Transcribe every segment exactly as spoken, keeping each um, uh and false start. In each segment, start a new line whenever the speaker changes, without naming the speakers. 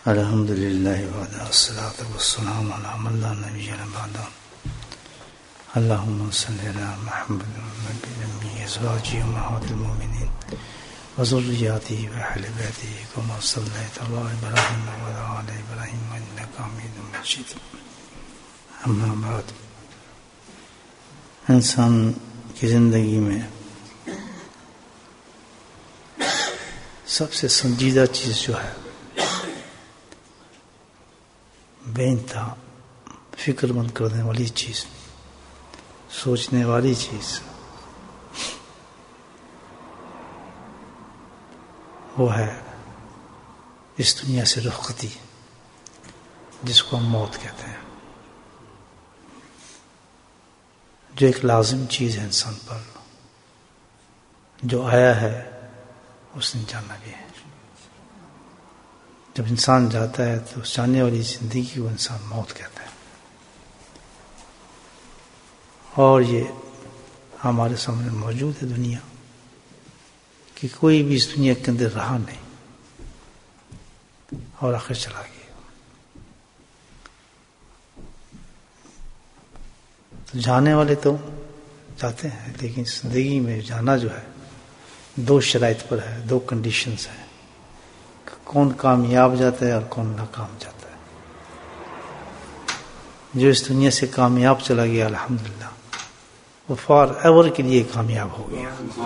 الحمد للہ وعدہ الصلاۃ والسلام علی من لا نبی بعدہ اللہم صلی علی محمد النبی الامی ازواجہ امہات المؤمنین وذریاتہ واہل بیتہ کما صلیت علی ابراہیم وعلی آل ابراہیم انک حمید مجید. اما بعد، انسان کی زندگی میں سب سے سنجیدہ چیز جو ہے، بے انتہا فکر مند کرنے والی چیز، سوچنے والی چیز، وہ ہے اس دنیا سے رخصتی، جس کو ہم موت کہتے ہیں، جو ایک لازم چیز ہے انسان پر، جو آیا ہے اس نے جانا بھی ہے. جب انسان جاتا ہے تو اس جانے والی زندگی کو انسان موت کہتا ہے. اور یہ ہمارے سامنے موجود ہے دنیا کہ کوئی بھی اس دنیا کے اندر رہا نہیں اور آخر چلا گیا. تو جانے والے تو جاتے ہیں، لیکن زندگی میں جانا جو ہے دو شرائط پر ہے، دو کنڈیشنز ہیں، کون کامیاب جاتا ہے اور کون ناکام جاتا ہے. جو اس دنیا سے کامیاب چلا گیا الحمدللہ، وہ فار ایور کے لیے کامیاب ہو گیا.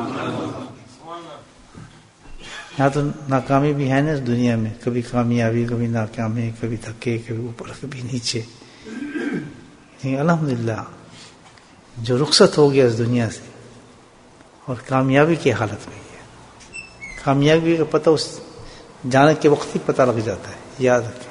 یہاں تو ناکامی بھی ہے نا اس دنیا میں، کبھی کامیابی، کبھی ناکامی، کبھی دھکے، کبھی اوپر کبھی نیچے. لیکن الحمدللہ جو رخصت ہو گیا اس دنیا سے اور کامیابی کی حالت میں ہے، کامیابی کا پتہ اس جانے کے وقت ہی پتہ لگ جاتا ہے. یاد رکھیں،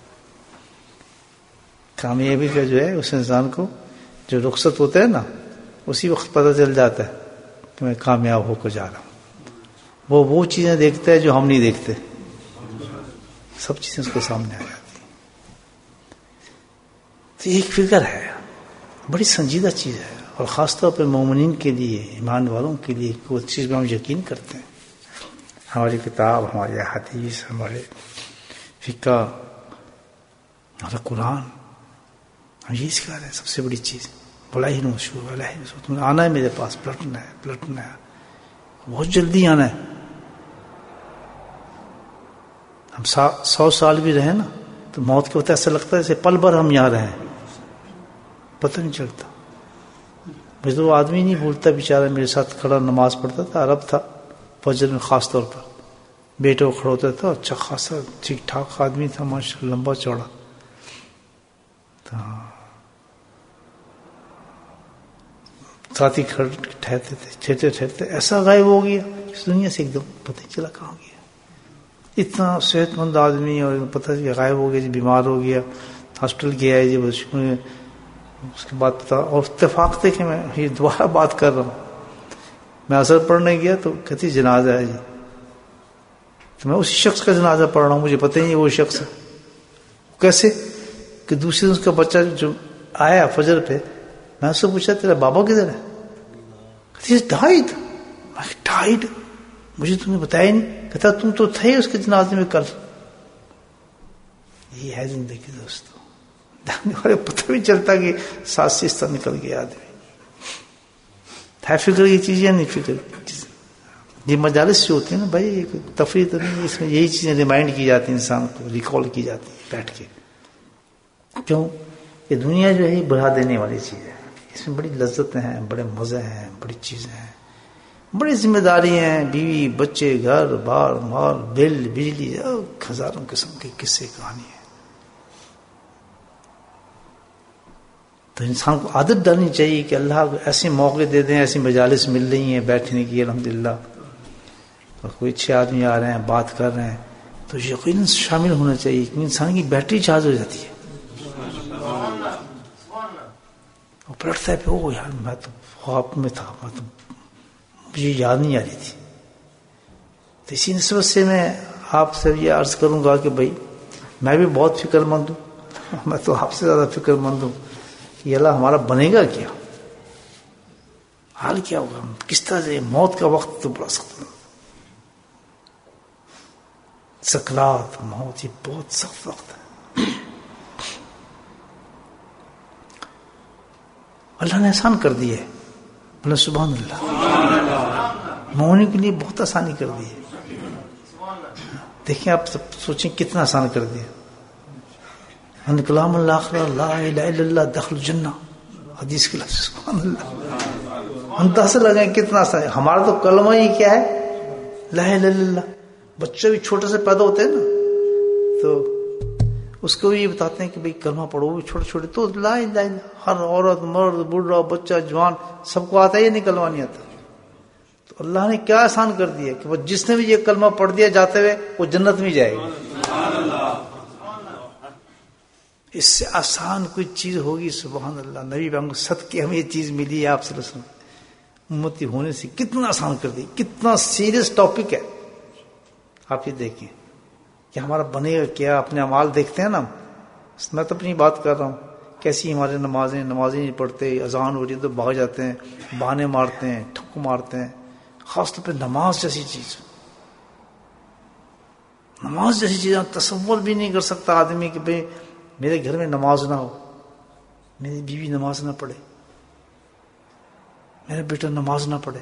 کامیابی کا جو ہے اس انسان کو جو رخصت ہوتا ہے نا، اسی وقت پتہ چل جاتا ہے کہ میں کامیاب ہو کر جا رہا ہوں. وہ وہ چیزیں دیکھتا ہے جو ہم نہیں دیکھتے، سب چیزیں اس کے سامنے آ جاتی ہیں. تو ایک فکر ہے، بڑی سنجیدہ چیز ہے، اور خاص طور پہ مومنین کے لیے، ایمان والوں کے لیے کوئی چیز میں ہم یقین کرتے ہیں. ہماری کتاب، ہمارے حدیث، ہمارے فقہ، ہمارا قرآن، ہم یہ سکھا رہے ہیں سب سے بڑی چیز. بڑا ہی مشہور، بڑا ہی مشہور، تم نے آنا ہے میرے پاس، پلٹنا ہے پلٹنا ہے، بہت جلدی آنا ہے. ہم سو سال بھی رہے نا تو موت کے وقت ایسا لگتا ہے جیسے پل بھر ہم یہاں رہے ہیں، پتہ نہیں چلتا. مجھے تو وہ آدمی نہیں بھولتا بیچارہ، میرے ساتھ کھڑا نماز پڑھتا تھا، عرب تھا، فجر میں خاص طور پر بیٹے کو کھڑا ہوتا تھا، اچھا خاصا ٹھیک ٹھاک آدمی تھا، ماشاء اللہ، لمبا چوڑا. ساتھی ٹھہرتے تھے، ٹھہرتے ٹھہرتے ایسا غائب ہو گیا اس دنیا سے، ایک دم پتہ نہیں چلا کہاں گیا. اتنا صحت مند آدمی، اور پتہ کہ غائب ہو گیا جی، بیمار ہو گیا، ہاسپٹل گیا ہے جی. اس کے بعد پتا، اور اتفاق تھے کہ میں یہ دوبارہ بات کر رہا ہوں، میں اثر پڑھنے گیا تو کہتی جنازہ ہے جی. تو میں اسی شخص کا جنازہ پڑھ رہا ہوں، مجھے پتہ ہی نہیں وہ شخص ہے. کیسے کہ دوسرے دن اس کا بچہ جو آیا فجر پہ، میں اس سے پوچھا تیرا بابا کدھر ہے؟ کہتی ڈائڈ. ڈائڈ؟ مجھے تم نے بتایا ہی نہیں. کہتا تم تو تھے اس کے جنازے میں کل. یہ ہے زندگی دوستو، جاننے والے پتہ بھی چلتا کہ ساتھ سے اس طرح نکل گیا آدمی. ہے فکر یہ چیز یا نہیں فکر؟ یہ مجالس سے ہوتی ہیں نا بھائی، تفریح تو نہیں، اس میں یہی چیزیں ریمائنڈ کی جاتی ہیں، انسان کو ریکال کی جاتی ہے بیٹھ کے. کیوں؟ یہ دنیا جو ہے بڑھا دینے والی چیز ہے، اس میں بڑی لذتیں ہیں، بڑے مزے ہیں، بڑی چیزیں ہیں، بڑی ذمہ داری ہیں، بیوی بچے، گھر بار، مال، بل، بجلی، ہزاروں قسم کے قصے کہانی ہیں. تو انسان کو عادت ڈالنی چاہیے کہ اللہ کو ایسے موقع دے دیں، ایسی مجالس مل رہی ہیں بیٹھنے کی الحمدللہ، اور کوئی اچھے آدمی آ رہے ہیں بات کر رہے ہیں تو یقیناً شامل ہونا چاہیے، کیونکہ انسان کی بیٹری چارج ہو جاتی ہے. وہ پلٹتا ہے پہ، او یار میں تو خواب میں تھا، میں تو مجھے یاد نہیں آ رہی تھی. تو اسی نسبت سے میں آپ سے یہ عرض کروں گا کہ بھائی میں بھی بہت فکر مند ہوں، میں تو آپ سے زیادہ فکر مند ہوں کہ اللہ ہمارا بنے گا کیا، حال کیا ہوگا، کس طرح سے موت کا وقت تو بڑا سخت. سکرات موت یہ بہت سخت وقت ہے. اللہ نے آسان کر دی ہے. بولے سبحان اللہ. مومن کے لیے بہت آسانی کر دی ہے. دیکھیں آپ سب سوچیں کتنا آسان کر دیا. ان کلام اللہ لا الہ الا اللہ دخل الجنہ حدیث کے لفظ. سبحان اللہ. اندازہ لگائیں کتنا آسان ہے. ہمارا تو کلمہ ہی کیا ہے؟ لا الہ الا اللہ. بچے بھی چھوٹے سے پیدا ہوتے ہیں نا تو اس کو بھی یہ بتاتے ہیں کہ بھئی کلمہ پڑھو. بھی چھوٹے چھوٹے تو لا الہ الا. ہر عورت مرد بوڑھا بچہ جوان سب کو آتا ہے. یہ نہیں کلمہ نہیں آتا. تو اللہ نے کیا آسان کر دیا کہ وہ جس نے بھی یہ کلمہ پڑھ دیا جاتے ہوئے وہ جنت میں جائے گا. اس سے آسان کوئی چیز ہوگی؟ سبحان اللہ. نبی بہن صدقے ہمیں یہ چیز ملی ہے آپ صلی اللہ علیہ وسلم. امتی ہونے سے کتنا آسان کر دی. کتنا سیریس ٹاپک ہے. آپ یہ دیکھیں کہ ہمارا بنے گا کیا. اپنے اعمال دیکھتے ہیں نا. میں تو اپنی بات کر رہا ہوں. کیسی ہمارے نمازیں نمازیں نہیں پڑھتے. اذان ہو رہی ہے تو بھاگ جاتے ہیں, بہانے مارتے ہیں, ٹھکو مارتے ہیں. خاص طور پہ نماز جیسی چیز. نماز جیسی چیز تصور بھی نہیں کر سکتا آدمی کہ بھئی میرے گھر میں نماز نہ ہو, میری بیوی نماز نہ پڑھے, میرا بیٹا نماز نہ پڑھے.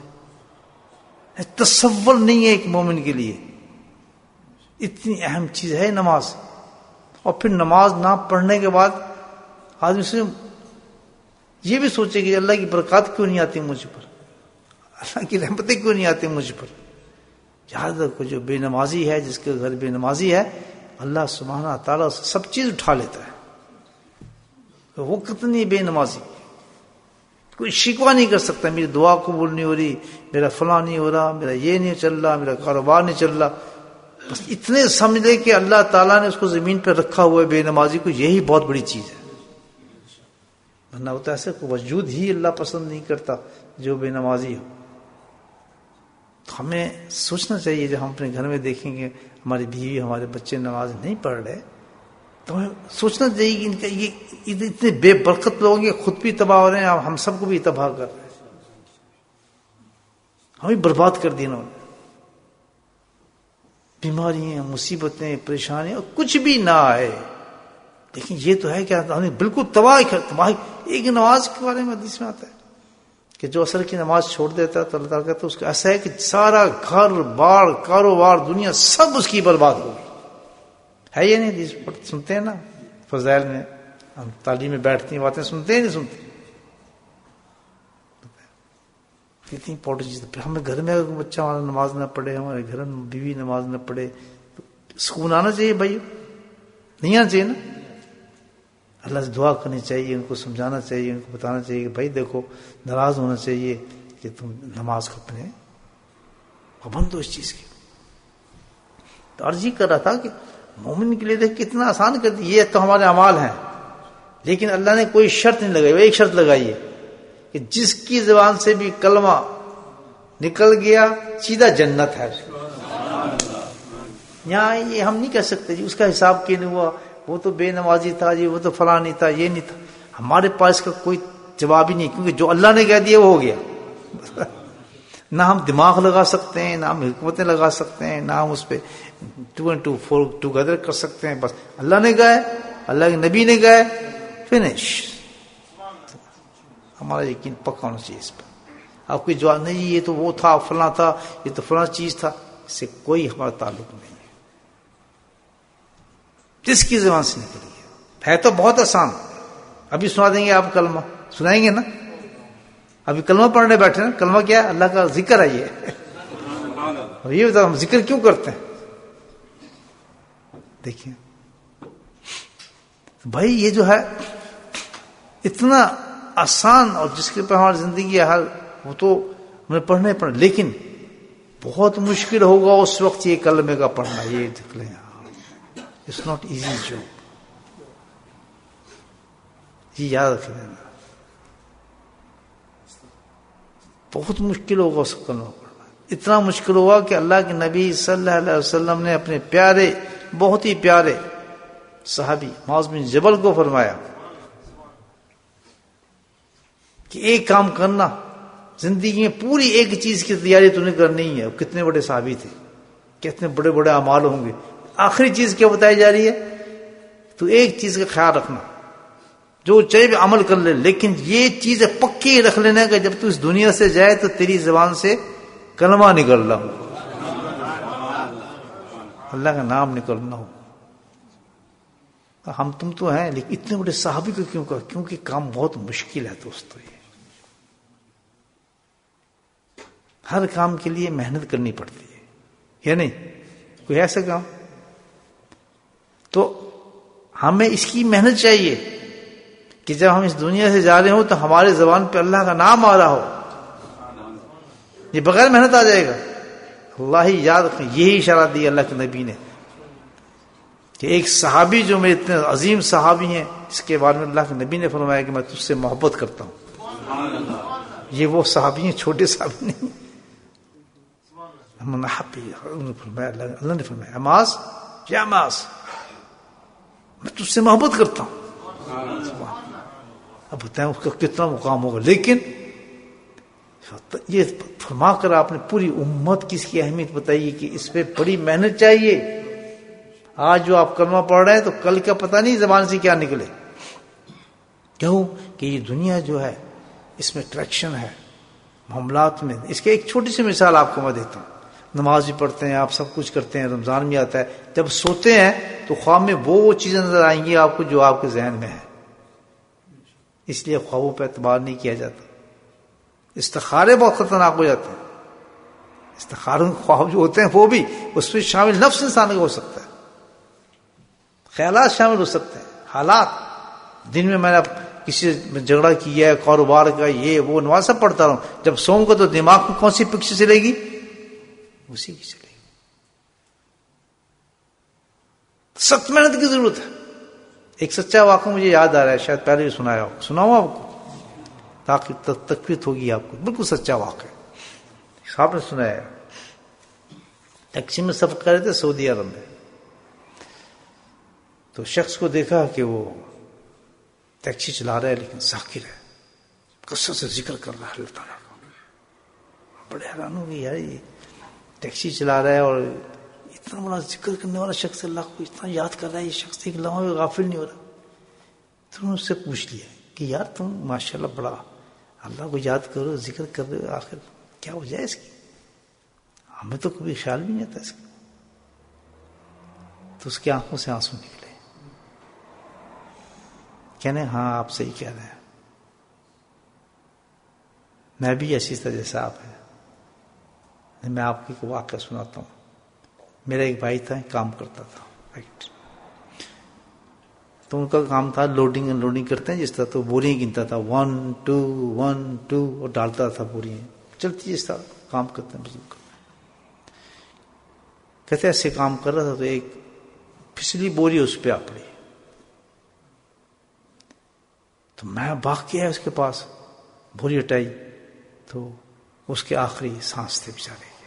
تصور نہیں ہے ایک مومن کے لیے. اتنی اہم چیز ہے نماز. اور پھر نماز نہ پڑھنے کے بعد آدمی سے یہ بھی سوچے کہ اللہ کی برکات کیوں نہیں آتی مجھ پر, اللہ کی رحمتیں کیوں نہیں آتی مجھ پر. یاد رکھو جو بے نمازی ہے, جس کے گھر بے نمازی ہے, اللہ سبحانہ تعالیٰ سب چیز اٹھا لیتا ہے. وہ کتنی بے نمازی, کوئی شکوہ نہیں کر سکتا میری دعا قبول نہیں ہو رہی, میرا فلاں نہیں ہو رہا, میرا یہ نہیں چل رہا, میرا کاروبار نہیں چل رہا. بس اتنے سمجھ لے کہ اللہ تعالیٰ نے اس کو زمین پہ رکھا ہوا ہے بے نمازی کو, یہی بہت بڑی چیز ہے. ورنہ ہوتا ایسے کو وجود ہی اللہ پسند نہیں کرتا جو بے نمازی ہو. تو ہمیں سوچنا چاہیے جب ہم اپنے گھر میں دیکھیں گے ہماری بیوی ہمارے بچے نماز نہیں پڑھ رہے تو ہمیں سوچنا چاہیے کہ ان کا یہ اتنے بے برکت لوگ ہیں, خود بھی تباہ ہو رہے ہیں, ہم سب کو بھی تباہ کر رہے ہیں. ہمیں برباد کر دیا انہوں نے. بیماریاں, مصیبتیں, پریشانیاں, کچھ بھی نہ آئے. لیکن یہ تو ہے کہ ہم نے بالکل تباہ کر تباہ. ایک نماز کے بارے میں حدیث میں آتا ہے کہ جو عصر کی نماز چھوڑ دیتا ہے تو اللہ تعالیٰ کہتا ہے اس کا ایسا ہے کہ سارا گھر بار کاروبار دنیا سب اس کی برباد ہوگی. ہے یہ نہیں حدیث سنتے ہیں نا فضائل میں, ہم تعلیم میں بیٹھتی ہیں باتیں سنتے ہیں نہیں سنتے. کتنی امپورٹنٹ چیز. پھر ہمیں گھر میں اگر بچہ ہمارا نماز نہ پڑھے, ہمارے گھر میں بیوی نماز نہ پڑھے, سکون آنا چاہیے بھائی, نہیں آنا چاہیے نا. اللہ سے دعا کرنی چاہیے, ان کو سمجھانا چاہیے, ان کو بتانا چاہیے کہ بھائی دیکھو ناراض ہونا چاہیے کہ تم نماز کو اپنے پابند ہو اس چیز کی. تو عرض یہ کر رہا تھا کہ مومن کے لیے دیکھ کتنا آسان کر دی. یہ تو ہمارے اعمال ہیں, لیکن اللہ نے کوئی شرط نہیں لگائی. وہ ایک شرط لگائی ہے کہ جس کی زبان سے بھی کلمہ نکل گیا سیدھا جنت ہے. یہاں یہ ہم نہیں کہہ سکتے جی اس کا حساب کیوں نہیں ہوا, وہ تو بے نمازی تھا جی, وہ تو فلاں نہیں تھا, یہ نہیں تھا. ہمارے پاس کا کوئی جواب ہی نہیں, کیونکہ جو اللہ نے کہہ دیا وہ ہو گیا. نہ ہم دماغ لگا سکتے ہیں, نہ ہم حکمتیں لگا سکتے ہیں, نہ ہم اس پہ two and two four together کر سکتے ہیں. بس اللہ نے کہا ہے, اللہ کے نبی نے کہا ہے, فنش. ہمارا یقین پکا ہونا چاہیے اس پر. آپ کوئی جواب نہیں یہ تو وہ تھا فلاں تھا, یہ تو فلاں چیز تھا, اس سے کوئی ہمارا تعلق نہیں ہے. جس کی زبان سے نکلی ہے ہے تو بہت آسان. ابھی سنا دیں گے آپ کلمہ, سنائیں گے نا. ابھی کلمہ پڑھنے بیٹھے نا, کلمہ کیا ہے؟ اللہ کا ذکر ہے. یہ اور یہ بتا ہم ذکر کیوں کرتے ہیں. دیکھیے بھائی یہ جو ہے اتنا آسان, اور جس کے اوپر ہماری زندگی ہے وہ تو ہمیں پڑھنے پڑ, لیکن بہت مشکل ہوگا اس وقت یہ کلمے کا پڑھنا. یہ دیکھ لیں, اٹس ناٹ ایزی جاب. یہ یاد رکھ لینا, بہت مشکل ہوگا اس کلمہ پڑھنا. اتنا مشکل ہوگا کہ اللہ کے نبی صلی اللہ علیہ وسلم نے اپنے پیارے, بہت ہی پیارے صحابی معاذ بن جبل کو فرمایا کہ ایک کام کرنا زندگی میں, پوری ایک چیز کی تیاری تو نے کرنی ہے. کتنے بڑے صحابی تھے, کتنے بڑے بڑے اعمال ہوں گے, آخری چیز کیا بتائی جا رہی ہے؟ تو ایک چیز کا خیال رکھنا، جو چاہے بھی عمل کر لے، لیکن یہ چیز پکی رکھ لینا کہ جب تو اس دنیا سے جائے تو تیری زبان سے کلمہ نکلنا ہو، اللہ کا نام نکلنا ہو۔ ہم تم تو ہیں، لیکن اتنے بڑے صحابی کو کیوں کہا؟ کیونکہ کام بہت مشکل ہے دوستو، یہ ہر کام کے لیے محنت کرنی پڑتی ہے، یا نہیں؟ کوئی ایسا کام تو ہمیں اس کی محنت چاہیے کہ جب ہم اس دنیا سے جا رہے ہوں تو ہمارے زبان پہ اللہ کا نام آ رہا ہو، یہ بغیر محنت آ جائے گا۔ اللہ ہی یاد رکھیں، یہی اشارہ دیا اللہ کے نبی نے کہ ایک صحابی جو میرے اتنے عظیم صحابی ہیں، اس کے بارے میں اللہ کے نبی نے فرمایا کہ میں تجھ سے محبت کرتا ہوں۔ یہ وہ صحابی ہیں، چھوٹے صحابی نہیں۔ فرمایا اللہ نے فرمایا عماس، یا عماس میں تجھ سے محبت کرتا ہوں۔ اب بتائیں اس کا کتنا مقام ہوگا، لیکن یہ فرما کر آپ نے پوری امت کی اس کی اہمیت بتائی کہ اس پہ بڑی محنت چاہیے۔ آج جو آپ کلمہ پڑھ رہے ہیں تو کل کا پتہ نہیں زبان سے کیا نکلے، کیوں کہ یہ دنیا جو ہے اس میں اٹریکشن ہے معاملات میں۔ اس کے ایک چھوٹی سی مثال آپ کو میں دیتا ہوں۔ نماز بھی پڑھتے ہیں آپ، سب کچھ کرتے ہیں، رمضان بھی آتا ہے، جب سوتے ہیں تو خواب میں وہ چیزیں نظر آئیں گی آپ کو جو آپ کے ذہن میں ہے، اس لیے خوابوں پہ اعتبار نہیں کیا جاتا۔ استخارے بہت خطرناک ہو جاتے ہیں، استخاروں کے خواب جو ہوتے ہیں وہ بھی اس میں شامل نفس انسان کا ہو سکتا ہے، خیالات شامل ہو سکتے ہیں، حالات۔ دن میں میں نے کسی سے جھگڑا کیا ہے، کاروبار کا، یہ وہ، نماز سب پڑھتا رہوں، جب سوؤں گا تو دماغ میں کون سی پکچر چلے گی؟ اسی کی چلے گی۔ سخت محنت کی ضرورت ہے۔ ایک سچا واقعہ مجھے یاد آ رہا ہے، شاید پہلے بھی سنایا ہو، سناؤں آپ کو تاکہ تقویت ہوگی آپ کو۔ بالکل سچا واقعہ صاحب نے سنایا۔ ٹیکسی میں سفر کر رہے تھے سعودی عرب میں، تو شخص کو دیکھا کہ وہ ٹیکسی چلا رہا ہے لیکن ذاکر ہے، کثرت سے ذکر کر رہا ہے اللہ تعالیٰ کا۔ بڑے حیران ہو گئے، یار یہ ٹیکسی چلا رہا ہے اور اتنا بڑا ذکر کرنے والا شخص اللہ کو اتنا یاد کر رہا ہے، یہ شخص ایک لمحہ بھی غافل نہیں ہو رہا۔ تو انہوں نے اس سے پوچھ لیا کہ یار تم ماشاءاللہ بڑا اللہ کو یاد کرو، ذکر کر رہے ہو، آخر کیا وجہ ہے اس کی؟ ہمیں تو کبھی خیال بھی نہیں آتا اس کا۔ تو اس کی آنکھوں سے آنسو نکلے، کہنے ہاں آپ صحیح کہہ رہے ہیں، میں بھی ایسی طرح جیسا آپ ہے۔ میں آپ کو ایک واقعہ سناتا ہوں۔ میرا ایک بھائی تھا، کام کرتا تھا فیکٹری، تو ان کا کام تھا لوڈنگ اینڈ لوڈنگ کرتے ہیں جس طرح، تو بوریاں گنتا تھا، ون ٹو ون ٹو، اور ڈالتا تھا بوریاں، چلتی جس طرح کام کرتے ہیں بزرگ۔ کہتے ایسے کام کر رہا تھا تو ایک پھسلی بوری اس پہ آ پڑی، تو میں بھاگ گیا اس کے پاس، بوری ہٹائی تو اس کے آخری سانس تھے بیچارے کے،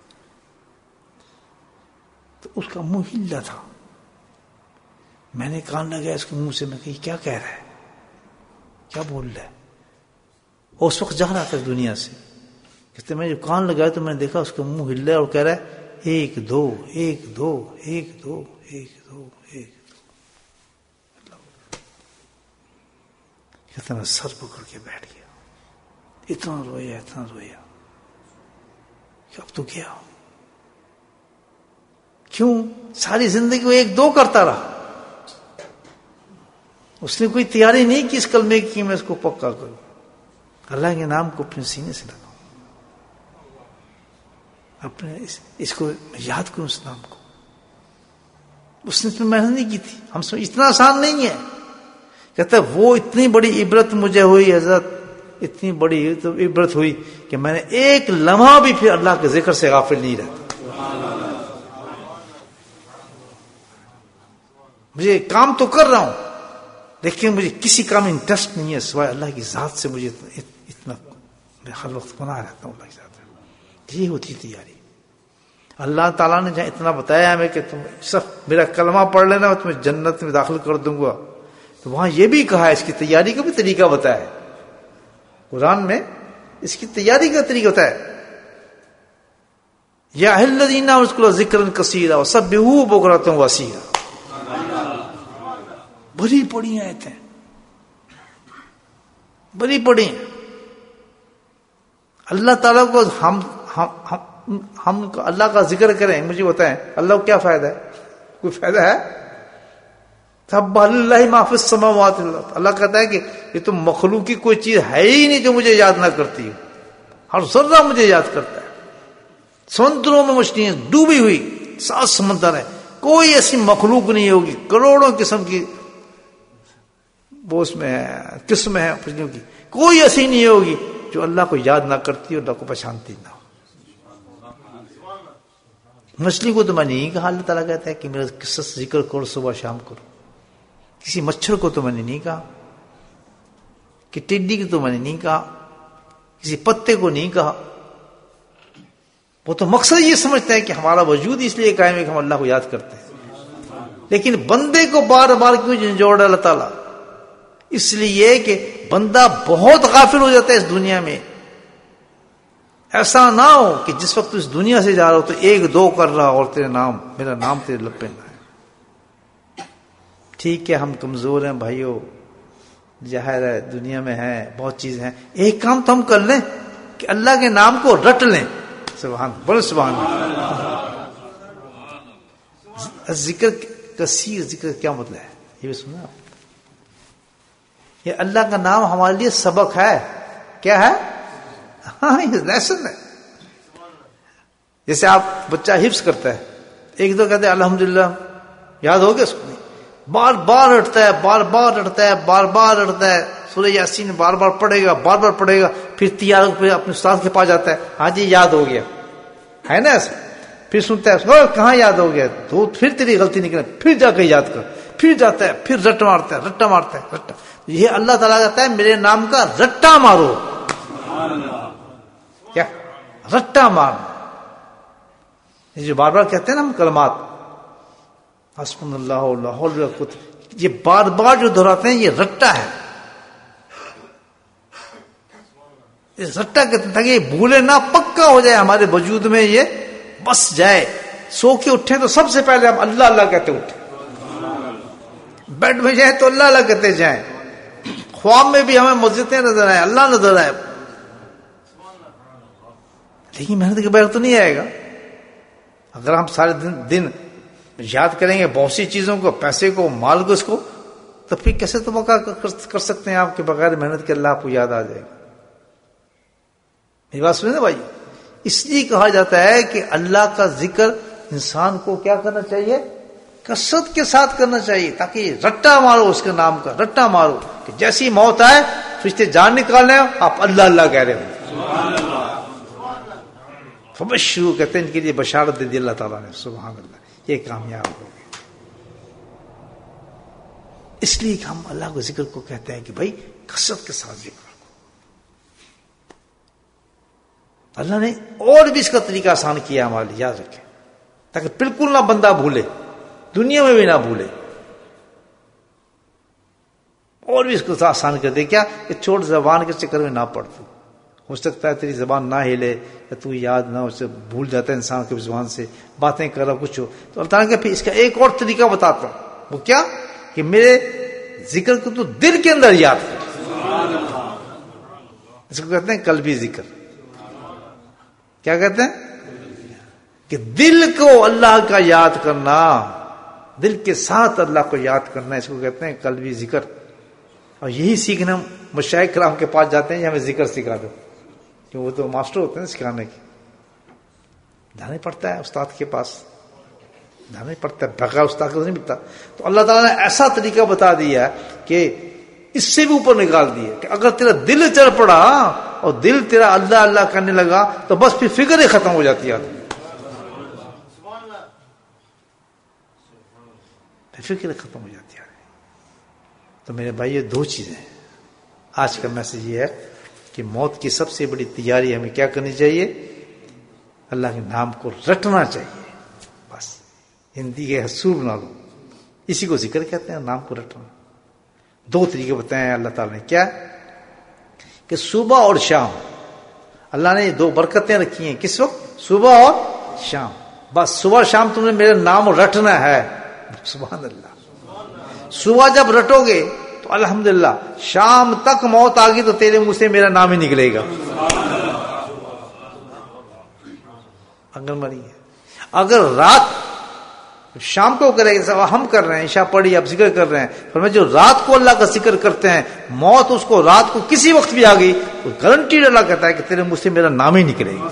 تو اس کا منہ ہلا تھا۔ میں نے کان لگایا اس کے منہ سے، میں کہ کیا کہہ رہا ہے، کیا بول رہا ہے؟ اور اس وقت جا رہا تھا دنیا سے۔ کہتے میں جب کان لگایا تو میں نے دیکھا اس کا منہ ہل رہا ہے اور کہہ رہا ہے ایک دو ایک دو ایک دو ایک دو ایک دو۔ کہتے میں سر پکڑ کے بیٹھ گیا، اتنا رویا اتنا رویا کہ اب تو کیا ہوں؟ کیوں؟ ساری زندگی وہ ایک دو کرتا رہا، اس نے کوئی تیاری نہیں کی اس کلمے کی میں اس کو پکا کروں، اللہ کے نام کو اپنے سینے سے لگاؤں، اپنے اس, اس کو یاد کروں، اس نام کو۔ اس نے اتنی محنت نہیں کی تھی، ہم سب اتنا آسان نہیں ہے۔ کہتا ہے وہ اتنی بڑی عبرت مجھے ہوئی حضرت، اتنی بڑی عبرت ہوئی کہ میں نے ایک لمحہ بھی پھر اللہ کے ذکر سے غافل نہیں رہتا۔ مجھے کام تو کر رہا ہوں لیکن مجھے کسی کام میں انٹرسٹ نہیں ہے سوائے اللہ کی ذات سے، مجھے اتنا میں ہر وقت گناہ رہتا ہوں اللہ کی ذات سے۔ یہی ہوتی تیاری۔ اللہ تعالیٰ نے جہاں اتنا بتایا ہمیں کہ تم سب میرا کلمہ پڑھ لینا اور تمہیں جنت میں داخل کر دوں گا، تو وہاں یہ بھی کہا ہے، اس کی تیاری کا بھی طریقہ بتایا ہے قرآن میں، اس کی تیاری کا طریقہ بتایا ہے۔ یا الذین اذکروا ذکرا کثیرا وسبحوہ بکرۃ واسیلا. بڑی بڑی آیتیں، بڑی بڑی. اللہ تعالیٰ کو ہم ہم ہم ہم اللہ کا ذکر کریں. مجھے بتائیں اللہ کو کیا فائدہ ہے؟ کوئی فائدہ ہے؟ سبح للہ ما فی السماوات. اللہ کہتا ہے کہ یہ تو مخلوق کی کوئی چیز ہے ہی نہیں جو مجھے یاد نہ کرتی ہے. ہر ذرہ مجھے یاد کرتا ہے. سمندروں میں مچھلیاں ڈوبی ہوئی، سات سمندر ہے، کوئی ایسی مخلوق نہیں ہوگی، کروڑوں قسم کی وہ اس میں ہے، قسم ہے مچھلیوں کی، کوئی ایسی نہیں ہوگی جو اللہ کو یاد نہ کرتی اور اللہ کو پہچانتی نہ ہو. مچھلی کو تو میں نے نہیں کہا، اللہ تعالیٰ کہتا ہے کہ میرا قصص ذکر کرو صبح شام کرو. کسی مچھر کو تو میں نے نہیں کہا، کہ ٹڈی کو تو میں نے نہیں کہا، کسی پتے کو نہیں کہا. وہ تو مقصد یہ سمجھتا ہے کہ ہمارا وجود اس لیے قائم ہے کہ ہم اللہ کو یاد کرتے ہیں. لیکن بندے کو بار بار کیوں جھنجھوڑ اللہ تعالیٰ؟ اس لیے کہ بندہ بہت غافل ہو جاتا ہے اس دنیا میں. ایسا نہ ہو کہ جس وقت اس دنیا سے جا رہا ہو تو ایک دو کر رہا اور تیرے نام میرا نام تیرے لب پہ نہ ہے. ٹھیک ہے ہم کمزور ہیں بھائیو، ظاہر ہے دنیا میں ہے بہت چیز ہیں. ایک کام تو ہم کر لیں کہ اللہ کے نام کو رٹ لیں. سبحان بولے سبحان. ذکر کثیر، ذکر کیا مطلب ہے یہ بھی سنا. یہ اللہ کا نام ہمارے لیے سبق ہے. کیا ہے؟ ہاں یہ لیسن ہے. جیسے آپ بچہ حفظ کرتا ہے، ایک دو کہتے ہیں الحمدللہ، یاد ہو گیا اس کو نہیں، بار بار رٹتا ہے، بار بار رٹتا ہے، بار بار رٹتا ہے. سورہ یاسین بار بار پڑھے گا، بار بار پڑھے گا، پھر تیار پہ اپنے استاد کے پاس جاتا ہے، ہاں جی یاد ہو گیا، ہے نا ایسا. پھر سنتا ہے کہاں یاد ہو گیا، تو پھر تیری غلطی نکلے، پھر جا کے یاد کر، پھر جاتا ہے، پھر رٹ مارتا ہے، رٹا مارتا ہے رٹا. یہ اللہ تعالیٰ کہتا ہے میرے نام کا رٹا مارو. کیا رٹا مارنا؟ یہ جو بار بار کہتے ہیں نا ہم کلمات، حسبنا اللہ لا حول ولا قوت، یہ بار بار جو دہراتے ہیں یہ رٹا ہے. اس رٹا کہتے ہیں تاکہ یہ بھولے نہ، پکا ہو جائے ہمارے وجود میں، یہ بس جائے. سو کے اٹھے تو سب سے پہلے ہم اللہ اللہ کہتے اٹھے، بیڈ میں جائیں تو اللہ اللہ کہتے جائیں، خواب میں بھی ہمیں مسجدیں نظر آئے، اللہ نظر آئے. لیکن محنت کے بغیر تو نہیں آئے گا. اگر ہم سارے دن دن یاد کریں گے بہت سی چیزوں کو، پیسے کو، مال کو، اس کو، تو پھر کیسے توقع کر سکتے ہیں آپ کے بغیر محنت کے اللہ آپ کو یاد آ جائے گا. میری بات سنیں نا بھائی. اس لیے کہا جاتا ہے کہ اللہ کا ذکر انسان کو کیا کرنا چاہیے؟ کثرت کے ساتھ کرنا چاہیے، تاکہ رٹا مارو اس کے نام کا، رٹا مارو کہ جیسی موت آئے فرشتے جان نکالنے آپ اللہ اللہ کہہ رہے ہو. فبشروا کہتے ہیں ان کے لیے بشارت دے دی اللہ تعالیٰ نے. سبحان اللہ، یہ کامیاب ہو گئے. اس لیے کہ ہم اللہ کو ذکر کو کہتے ہیں کہ بھائی کثرت کے ساتھ ذکر. اللہ نے اور بھی اس کا طریقہ آسان کیا ہمارے لیے، یاد رکھیں، تاکہ بالکل نہ بندہ بھولے، دنیا میں بھی نہ بھولے. اور بھی اس کو آسان کر دے. کیا کہ چھوٹ زبان کے چکر میں نہ پڑ. تو ہو سکتا ہے تیری زبان نہ ہلے یا تو یاد نہ ہو، بھول جاتا ہے انسان کی زبان سے، باتیں کر رہا کچھ ہو. تو اللہ تعالیٰ کہ پھر اس کا ایک اور طریقہ بتاتا ہوں. وہ کیا کہ میرے ذکر کو تو دل کے اندر یاد کر. اس کو کہتے ہیں قلبی ذکر. کیا کہتے ہیں؟ کہ دل کو اللہ کا یاد کرنا، دل کے ساتھ اللہ کو یاد کرنا، اس کو کہتے ہیں قلبی ذکر. اور یہی سیکھنا مشائخ کرام کے پاس جاتے ہیں، ہمیں ذکر سکھا دو، کہ وہ تو ماسٹر ہوتے ہیں سکھانے کے. جانا پڑتا ہے استاد کے پاس، جانا پڑتا ہے، بغیر استاد کو نہیں ملتا. تو اللہ تعالیٰ نے ایسا طریقہ بتا دیا کہ اس سے بھی اوپر نکال دیا کہ اگر تیرا دل چل پڑا اور دل تیرا اللہ اللہ کرنے لگا تو بس پھر فکر ہی ختم ہو جاتی ہے. فکر ختم ہو جاتی ہے. تو میرے بھائی یہ دو چیزیں ہیں. آج کا میسج یہ ہے کہ موت کی سب سے بڑی تیاری ہمیں کیا کرنی چاہیے؟ اللہ کے نام کو رٹنا چاہیے. بس ہندی کے حصول بنا لو، اسی کو ذکر کہتے ہیں، نام کو رٹنا. دو طریقے بتائے ہیں اللہ تعالیٰ نے. کیا کہ صبح اور شام اللہ نے دو برکتیں رکھی ہیں. کس وقت؟ صبح اور شام، بس صبح شام تم نے میرا نام رٹنا ہے. سبحان اللہ. صبح جب رٹو گے تو الحمدللہ شام تک موت آ گئی تو تیرے منہ سے میرا نام ہی نکلے گا. اگر مری ہے، اگر رات شام کو کرے گا، ہم کر رہے ہیں عشاء پڑھی اب ذکر کر رہے ہیں، فرمایا جو رات کو اللہ کا ذکر کرتے ہیں موت اس کو رات کو کسی وقت بھی آ گئی تو گارنٹیڈ اللہ کہتا ہے کہ تیرے منہ سے میرا نام ہی نکلے گا.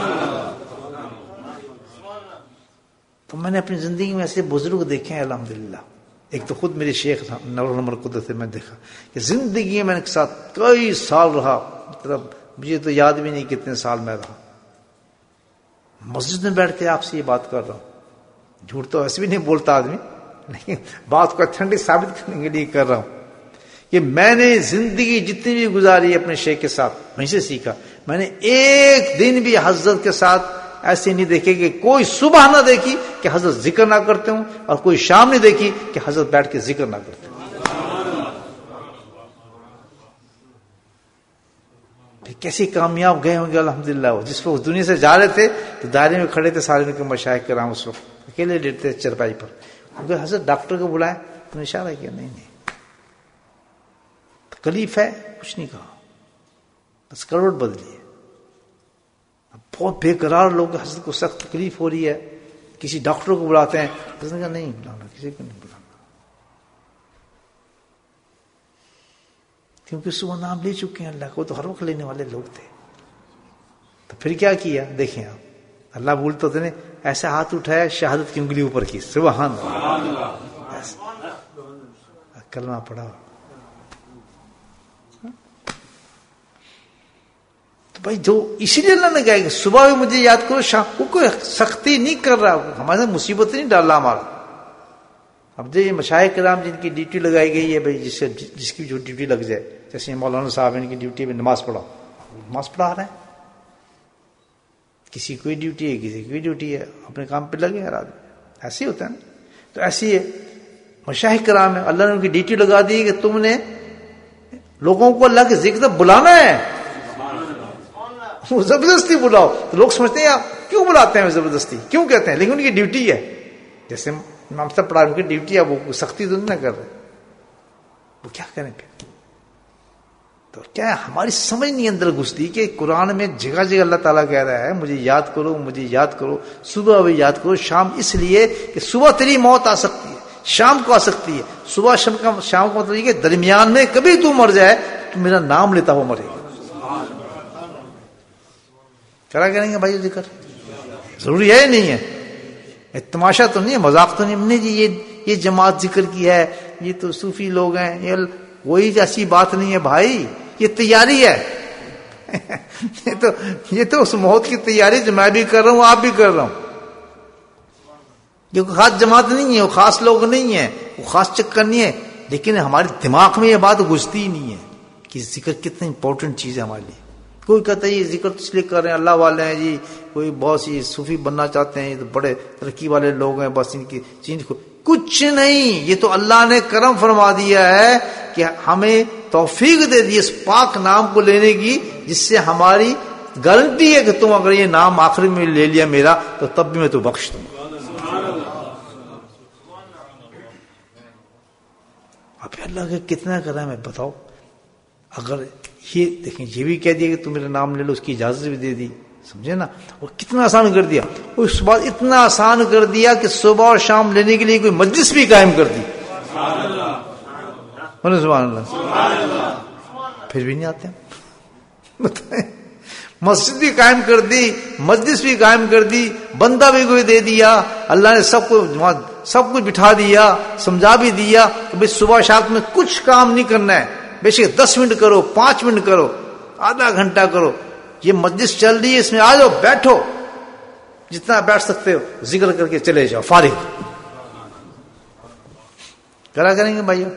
تو میں نے اپنی زندگی میں ایسے بزرگ دیکھے ہیں الحمدللہ. ایک تو خود میرے شیخ نور نمبر قدرت سے میں دیکھا کہ زندگی میں کے ساتھ کئی سال رہا، مطلب مجھے تو یاد بھی نہیں کتنے سال میں رہا. مسجد میں بیٹھ کے آپ سے یہ بات کر رہا ہوں، جھوٹ تو ایسے بھی نہیں بولتا آدمی، لیکن بات کو ٹھنڈی ثابت کرنے کے لیے کر رہا ہوں کہ میں نے زندگی جتنی بھی گزاری ہے اپنے شیخ کے ساتھ وہیں سے سیکھا. میں نے ایک دن بھی حضرت کے ساتھ ایسے نہیں دیکھے کہ کوئی صبح نہ دیکھی کہ حضرت ذکر نہ کرتے ہوں اور کوئی شام نہیں دیکھی کہ حضرت بیٹھ کے ذکر نہ کرتے ہوں. کیسے کامیاب گئے ہوں گے الحمدللہ. وہ جس وقت دنیا سے جا رہے تھے تو دائرے میں کھڑے تھے سارے کے مشائخ کرام، اس وقت اکیلے لیٹتے چرپائی پر. اگر حضرت ڈاکٹر کو بلائے تو نے اشارہ کیا نہیں نہیں تکلیف ہے، کچھ نہیں کہا، بس کروٹ بدلی ہے. بہت بے قرار لوگ، حضرت کو سخت تکلیف ہو رہی ہے، کسی ڈاکٹر کو بلاتے ہیں، حضرت نے کہا نہیں بلانا، کسی کو نہیں بلانا، کیونکہ صبح نام لے چکے ہیں اللہ کو، تو ہر وقت لینے والے لوگ تھے. تو پھر کیا کیا دیکھیں آپ، اللہ بولتے ہوتے نے ایسا ہاتھ اٹھایا شہادت کی انگلی اوپر کی، سبحان اللہ، کلمہ پڑھا. تو بھائی جو اسی لیے اللہ نے کہا کہ صبح بھی مجھے یاد کرو، شام کو کوئی سختی نہیں کر رہا، ہمارے ساتھ مصیبت نہیں ڈالا ہمارا. اب جو یہ مشائخ کرام جن کی ڈیوٹی لگائی گئی ہے بھائی، جس سے جس کی جو ڈیوٹی لگ جائے، جیسے مولانا صاحب ان کی ڈیوٹی میں نماز پڑھاؤ، نماز پڑھا رہے ہیں. کسی کوئی ڈیوٹی ہے، کسی کی ڈیوٹی ہے، اپنے کام پہ لگے ہر آدمی، ایسے ہی ہوتا ہے نا. تو ایسی ہے مشائخ کرام ہے، اللہ نے ان کی ڈیوٹی لگا دی کہ تم نے لوگوں کو اللہ کے ذکر تک بلانا ہے، وہ زبردستی بلاؤ. تو لوگ سمجھتے ہیں آپ کیوں بلاتے ہیں زبردستی، کیوں کہتے ہیں، لیکن ان کی ڈیوٹی ہے. جیسے امام صاحب پڑھا، ان کی ڈیوٹی ہے، وہ سختی تو نہیں نہ کر رہے، وہ کیا کریں پھر. تو کیا ہے ہماری سمجھ نہیں اندر گھستی کہ قرآن میں جگہ جگہ اللہ تعالیٰ کہہ رہا ہے مجھے یاد کرو، مجھے یاد کرو، صبح بھی یاد کرو، شام، اس لیے کہ صبح تیری موت آ سکتی ہے، شام کو آ سکتی ہے. صبح شام کا شام کا مطلب یہ کہ درمیان میں کبھی تو مر جائے تو میرا نام لیتا ہوا مرے گا. کرا کریں گے بھائی ذکر، ضروری ہے نہیں ہے، تماشا تو نہیں ہے، مذاق تو نہیں. نہیں جی یہ یہ جماعت ذکر کی ہے، یہ تو صوفی لوگ ہیں، یہ کوئی ایسی بات نہیں ہے بھائی، یہ تیاری ہے. یہ تو یہ تو اس موت کی تیاری جو میں بھی کر رہا ہوں، آپ بھی کر رہا ہوں. یہ کوئی خاص جماعت نہیں ہے، وہ خاص لوگ نہیں ہیں، وہ خاص چکر نہیں ہے، لیکن ہمارے دماغ میں یہ بات گھستی ہی نہیں ہے کہ ذکر کتنا امپورٹنٹ چیز ہے ہمارے لیے. کوئی کہتا ہے یہ ذکر تو اس لیے کر رہے ہیں اللہ والے ہیں جی، کوئی بہت سی صوفی بننا چاہتے ہیں، یہ تو بڑے ترقی والے لوگ ہیں، بس ان کی چیز کو کچھ نہیں. یہ تو اللہ نے کرم فرما دیا ہے کہ ہمیں توفیق دے دی اس پاک نام کو لینے کی، جس سے ہماری گارنٹی ہے کہ تم اگر یہ نام آخری میں لے لیا میرا تو تب بھی میں تو بخش دوں. اب اللہ کا کتنا کرم ہے بتاؤ. اگر یہ دیکھیں یہ بھی کہہ دیا کہ تم میرا نام لے لو، اس کی اجازت بھی دے دی، سمجھے نا. اور کتنا آسان کر دیا، اس بات اتنا آسان کر دیا کہ صبح اور شام لینے کے لیے کوئی مجلس بھی قائم کر دی. سبحان اللہ. پھر بھی نہیں آتے بتائیں. مسجد بھی قائم کر دی، مجلس بھی قائم کر دی، بندہ بھی کوئی دے دیا، اللہ نے سب کو سب کچھ بٹھا دیا، سمجھا بھی دیا کہ بھائی صبح شام میں کچھ کام نہیں کرنا ہے، بے شک دس منٹ کرو، پانچ منٹ کرو، آدھا گھنٹہ کرو، یہ مجلس چل رہی ہے اس میں آ جاؤ، بیٹھو، جتنا بیٹھ سکتے ہو ذکر کر کے چلے جاؤ، فارغ کرا کریں گے بھائیو.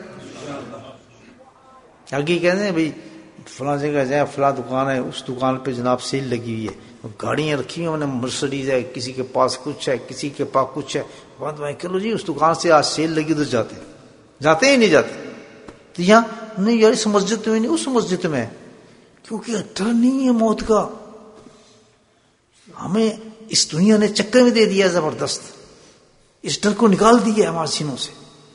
آگے کہتے ہیں بھائی فلاں جگہ جائیں، فلاں دکان ہے، اس دکان پہ جناب سیل لگی ہوئی ہے، گاڑیاں رکھی ہوئی ہیں، مرسڈیز ہے، کسی کے پاس کچھ ہے، کسی کے پاس کچھ ہے، بات بھائی چلو جی اس دکان سے آج سیل لگی تو جاتے ہیں، جاتے ہی نہیں جاتے. تو یہاں نہیں یار اس مسجد میں نہیں، اس مسجد میں، کیونکہ ڈر نہیں ہے موت کا. ہمیں اس دنیا نے چکر میں دے دیا زبردست، اس ڈر کو نکال دیا ہمارے سینوں سے.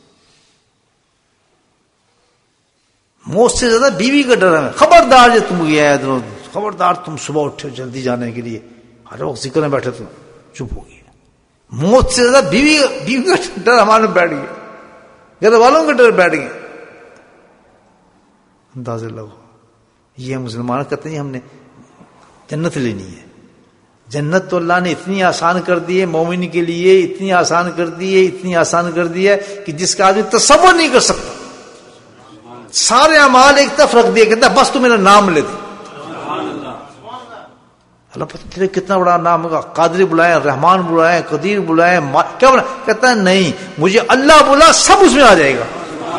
موت سے زیادہ بیوی کا ڈر ہے. خبردار جو تم گیا ہے ادھر، خبردار تم صبح اٹھے جلدی جانے کے لیے، ہر وقت ذکر میں بیٹھے تو چپ ہو گیا. موت سے زیادہ بیوی بیوی کا ڈر ہمارے بیٹھ گیا، گھر والوں کا ڈر بیٹھ گیا. اندازے لگو. یہ مسلمان کہتے ہیں ہم نے جنت لینی ہے. جنت تو اللہ نے اتنی آسان کر دی ہے مومن کے لیے، اتنی آسان کر دی ہے، اتنی آسان کر دی ہے کہ جس کا آدمی تصور نہیں کر سکتا. سارے اعمال ایک طرف رکھ دیا، کہتا بس تو میرا نام لے دے. اللہ پتہ تیرے کتنا بڑا نام ہوگا، قادری بلائیں، رحمان بلائیں، قدیر بلائیں، کیا بلا، کہتا ہے نہیں مجھے اللہ بلا سب اس میں آ جائے گا.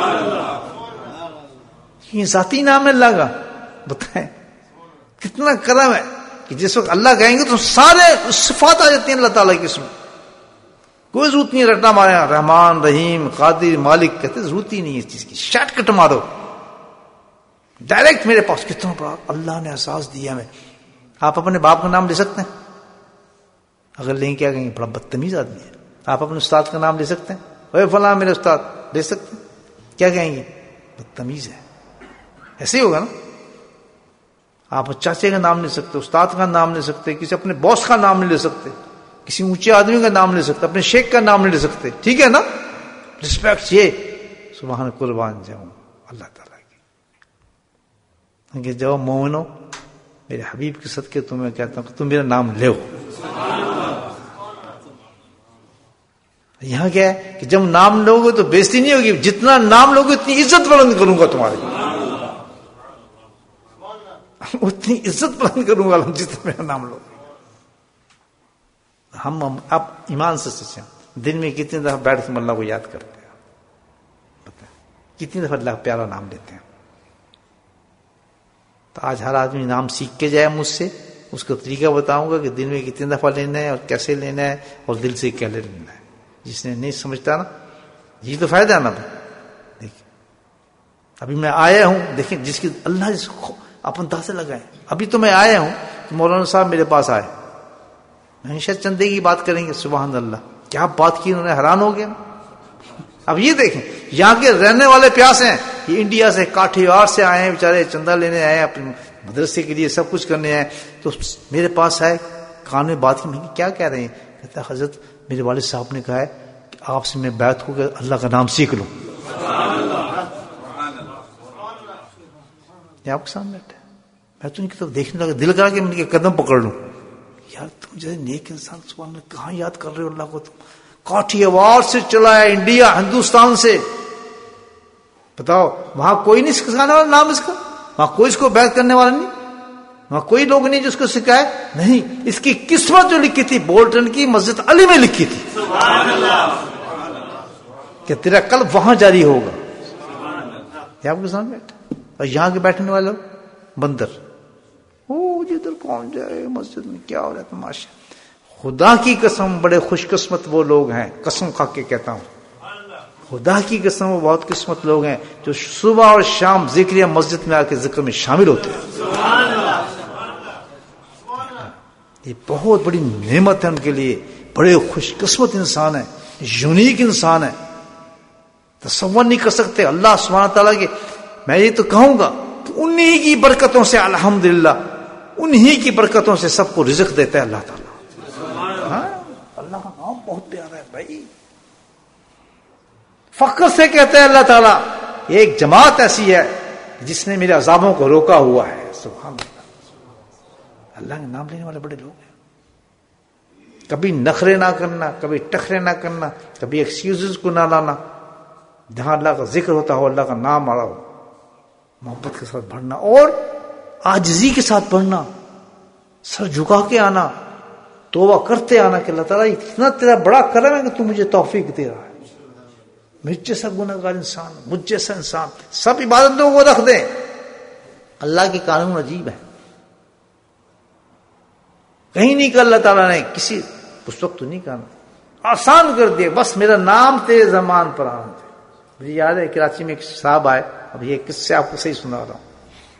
یہ ذاتی نام ہے اللہ کا. بتائیں کتنا کرم ہے کہ جس وقت اللہ کہیں گے تو سارے صفات آ جاتی ہیں اللہ تعالیٰ کی. اس میں کوئی ضرورت نہیں رٹنا مارے رحمان رحیم قادر مالک، کہتے ضرورت ہی نہیں اس چیز کی. شارٹ کٹ مارو ڈائریکٹ میرے پاس. کتنا بڑا اللہ نے احساس دیا ہمیں. آپ اپنے باپ کا نام لے سکتے ہیں؟ اگر لیں کیا کہیں گے بڑا بدتمیز آدمی ہے. آپ اپنے استاد کا نام لے سکتے ہیں؟ اے فلاں میرے استاد، لے سکتے ہیں؟ کیا کہیں گے؟ بدتمیز ہے. ایسے ہی ہوگا نا. آپ چاچے کا نام لے سکتے، استاد کا نام لے سکتے، کسی اپنے باس کا نام نہیں لے سکتے، کسی اونچے آدمی کا نام لے سکتے، اپنے شیخ کا نام نہیں لے سکتے. ٹھیک ہے نا. رسپیکٹ یہ سبحان قربان جاؤں اللہ تعالیٰ کی. جب مومنو میرے حبیب کے صدقے تمہیں کہتا ہوں کہ تم میرا نام لے. یہاں کیا ہے کہ جب نام لو گے تو بےزتی نہیں ہوگی، جتنا نام لو گے اتنی عزت بلند کروں گا تمہاری، اتنی عزت بلند کروں گا جتنا میرا نام لو. ہم اب ایمان سے سوچیں دن میں کتنی دفعہ بیٹھ کے اللہ کو یاد کرتے ہیں، کتنی دفعہ اللہ پیارا نام لیتے ہیں. تو آج ہر آدمی نام سیکھ کے جائے مجھ سے، اس کا طریقہ بتاؤں گا کہ دن میں کتنی دفعہ لینا ہے اور کیسے لینا ہے اور دل سے کیا لینا ہے. جس نے نہیں سمجھتا نا یہ تو فائدہ ہے نا. دیکھیں ابھی میں آیا ہوں، دیکھیں جس کی اللہ جس کو آپ اندازے لگائیں. ابھی تو میں آیا ہوں تو مولانا صاحب میرے پاس آئے، ہمیشہ چندے کی بات کریں گے. سبحان اللہ کیا بات کی انہوں نے، حیران ہو گیا. اب یہ دیکھیں یہاں کے رہنے والے پیاس ہیں، یہ انڈیا سے کاٹھیوار سے آئے ہیں بیچارے، چندہ لینے آئے ہیں اپنے مدرسے کے لیے، سب کچھ کرنے آئے. تو میرے پاس آئے، کان میں بات کی. میں کیا کہہ رہے ہیں؟ کہتا ہے حضرت میرے والد صاحب نے کہا ہے کہ آپ سے میں بیعت ہو کر اللہ کا نام سیکھ لوں. یہ آپ کے سامنے بیٹھے، میں تو ان کی طرف دیکھنے لگا، دل کرا کہ میں ان کے قدم پکڑ لوں. یار تم جیسے نیک انسان سبحان اللہ کہاں یاد کر رہے ہو اللہ کو. تم کاٹھیاوار سے چلا ہے انڈیا ہندوستان سے، بتاؤ وہاں کوئی نہیں سکھانے والا نام اس کا، وہاں کوئی اس کو بیعت کرنے والا نہیں، وہاں کوئی لوگ نہیں جو اس کو سکھائے. نہیں، اس کی قسمت جو لکھی تھی بولٹن کی مسجد علی میں لکھی تھی کہ تیرا قلب وہاں جاری ہوگا. یہ آپ کے سامنے بیٹھا. اور یہاں کے بیٹھنے والے بندر، او جدھر کون جائے مسجد میں کیا ہو رہا ہے تماشا. خدا کی قسم بڑے خوش قسمت وہ لوگ ہیں، قسم کھا کے کہتا ہوں خدا کی قسم وہ بہت قسمت لوگ ہیں جو صبح اور شام ذکر مسجد میں آ کے ذکر میں شامل ہوتے ہیں. یہ بہت بڑی نعمت ہے ان کے لیے، بڑے خوش قسمت انسان ہیں، یونیک انسان ہے. تصور نہیں کر سکتے اللہ سبحانہ تعالیٰ کے. میں یہ تو کہوں گا کہ انہی کی برکتوں سے الحمدللہ، انہی کی برکتوں سے سب کو رزق دیتا ہے اللہ تعالیٰ. ہاں اللہ کا نام بہت پیارا ہے بھائی. فخر سے کہتے ہیں اللہ تعالیٰ ایک جماعت ایسی ہے جس نے میرے عذابوں کو روکا ہوا ہے. سبحان اللہ. اللہ کے نام لینے والے بڑے لوگ ہیں. کبھی نخرے نہ کرنا، کبھی ٹخرے نہ کرنا، کبھی ایکسکیوزز کو نہ لانا. جہاں اللہ کا ذکر ہوتا ہو، اللہ کا نام آ رہا ہو، محبت کے ساتھ پڑھنا اور عاجزی کے ساتھ پڑھنا، سر جھکا کے آنا، توبہ کرتے آنا کہ اللہ تعالیٰ اتنا تیرا بڑا کرم ہے کہ تو مجھے توفیق دے رہا ہے. مجھ جیسا گناہ گار انسان، مجھ جیسا انسان، سب عبادتوں کو رکھ دیں. اللہ کے قانون عجیب ہے، کہیں نہیں کہ اللہ تعالیٰ نے کسی اس وقت تو نہیں کہا، آسان کر دیا. بس میرا نام تیرے زمان پر آنا. مجھے یاد ہے کراچی میں ایک صاحب آئے، اب یہ کس سے آپ کو صحیح سنا رہا ہوں.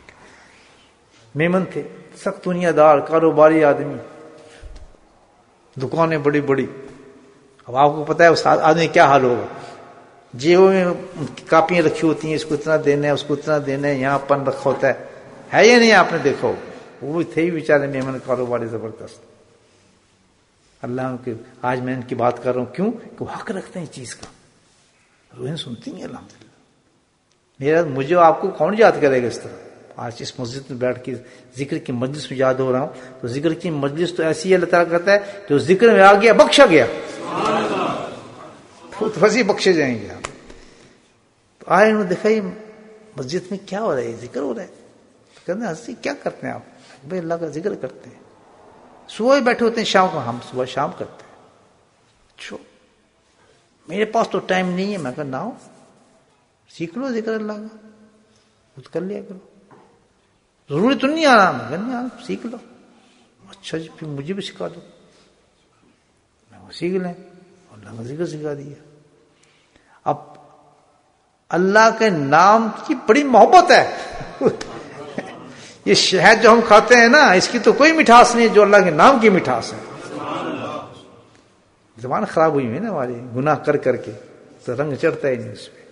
میمن تھے، سخت دنیا دار کاروباری آدمی، دکانیں بڑی بڑی. اب آپ کو پتا ہے اس آدمی کیا حال ہوگا. جیبوں میں کاپیاں رکھی ہوتی ہیں, اس کو اتنا دینا ہے, اس کو اتنا دینا ہے, یہاں پن رکھا ہوتا ہے. ہے یا نہیں آپ نے دیکھا ہو؟ وہ تھے ہی بیچارے میمن کاروباری زبردست. اللہ کے آج میں ان کی بات کر رہا ہوں کیوں کہ وہ حق رکھتے ہیں چیز کا, روحیں سنتی ہیں الحمدللہ. میرا مجھے آپ کو کون یاد کرے گا اس طرح؟ آج اس مسجد میں بیٹھ کے ذکر کی مجلس میں یاد ہو رہا ہوں, تو ذکر کی مجلس تو ایسی ہے اللہ تعالیٰ کہتا ہے جو ذکر میں آ گیا بخشا گیا, تو ویسے بخشے جائیں گے. تو آئے انہوں نے دیکھا یہ مسجد میں کیا ہو رہا ہے, ذکر ہو رہا ہے. کہتے ہیں حضرت کیا کرتے ہیں آپ؟ بھائی اللہ کا ذکر کرتے ہیں. صبح بیٹھے ہوتے ہیں شام کو, ہم صبح شام کرتے ہیں. چھو میرے پاس تو ٹائم نہیں ہے. میں کہا نہ ہو, سیکھ لو ذکر اللہ کا, خود کر لیا کرو. ضروری تو نہیں آنا, میں کہا نہیں آنا, سیکھ لو. اچھا جی پھر مجھے بھی سکھا دو. میں وہ سیکھ لیں, اللہ کا ذکر سکھا دیا. اب اللہ کے نام کی بڑی محبت ہے. یہ شہد جو ہم کھاتے ہیں نا, اس کی تو کوئی مٹھاس نہیں ہے جو اللہ کے نام کی مٹھاس ہے. زبان خراب ہوئی ہے نا ہماری گناہ کر کر کے, تو رنگ چڑھتا ہے نہیں اس پہ.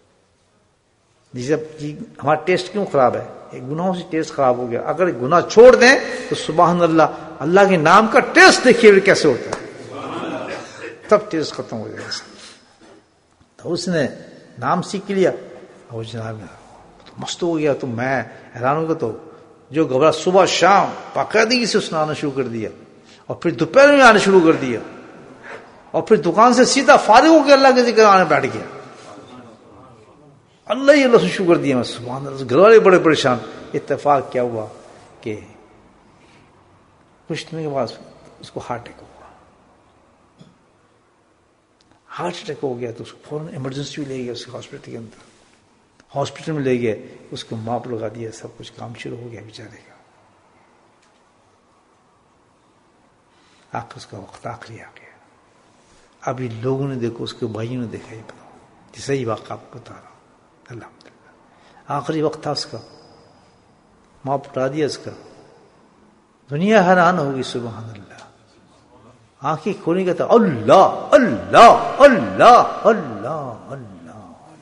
جب ہمارا ٹیسٹ کیوں خراب ہے؟ ایک گناہوں سے ٹیسٹ خراب ہو گیا. اگر گناہ چھوڑ دیں تو سبحان اللہ, اللہ کے نام کا ٹیسٹ دیکھیے کیسے ہوتا ہے, تب ٹیسٹ ختم ہو جائے گا. تو اس نے نام سیکھ لیا اور جناب مست ہو گیا. تو میں حیران ہو گیا. تو جو گھبرا صبح شام باقاعدگی سے اس نے آنا شروع کر دیا, اور پھر دوپہر میں آنا شروع کر دیا, اور پھر دکان سے سیدھا فارغ ہو کے اللہ کے ذکر آنے بیٹھ گیا. اللہ ہی اللہ سے شکر دیا. میں سبحان اللہ. گھر والے بڑے پریشان. اتفاق کیا ہوا کہ کچھ دن کے بعد اس کو ہارٹ اٹیک ہوا. ہارٹ اٹیک ہو گیا تو اس کو فوراً ایمرجنسی میں لے گیا, اس کے ہاسپٹل کے اندر. ہاسپٹل میں لے گئے, اس کو ماپ لگا دیا, سب کچھ کام شروع ہو گیا بیچارے کا. آخر اس کا وقت آخری آ گیا. ابھی لوگوں نے دیکھو, اس کے بھائیوں نے دیکھا, یہ بتاؤ جیسا ہی واقعہ آپ کو بتا رہا ہوں. الحمدللہ آخری وقت تھا اس کا, ماں پٹا دیا اس کا. دنیا حیران ہوگی. سبحان اللہ. آنکھیں کھولنے کا تھا, اللہ اللہ اللہ اللہ اللہ.